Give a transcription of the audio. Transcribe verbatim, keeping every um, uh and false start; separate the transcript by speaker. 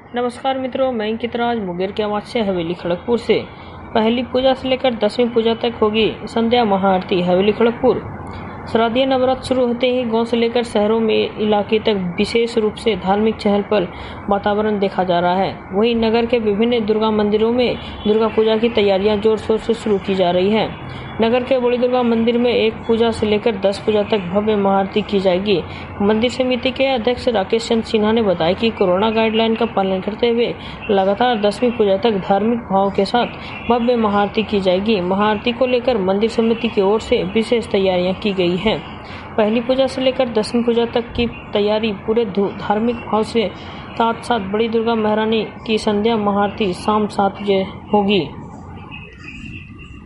Speaker 1: नमस्कार मित्रों, मैं अंकित राज मुंगेर के आवाज से हवेली खड़गपुर से। पहली पूजा से लेकर दसवीं पूजा तक होगी संध्या महाआरती हवेली खड़गपुर। शारदीय नवरात्र शुरू होते ही गांव से लेकर शहरों में इलाके तक विशेष रूप से धार्मिक चहल पहल वातावरण देखा जा रहा है। वहीं नगर के विभिन्न दुर्गा मंदिरों में दुर्गा पूजा की तैयारियां जोर शोर से शुरू की जा रही हैं। नगर के बड़ी दुर्गा मंदिर में एक पूजा से लेकर दस पूजा तक भव्य महाआरती की जाएगी। मंदिर समिति के अध्यक्ष राकेश चंद्र सिन्हा ने बताया कि कोरोना गाइडलाइन का पालन करते हुए लगातार दसवीं पूजा तक धार्मिक भाव के साथ भव्य महाआरती की जाएगी। महाआरती को लेकर मंदिर समिति की ओर से विशेष तैयारियां की गई हैं। पहली पूजा से लेकर दसवीं पूजा तक की तैयारी पूरे धार्मिक भाव से साथ साथ बड़ी दुर्गा महारानी की संध्या महाआरती शाम सात बजे होगी।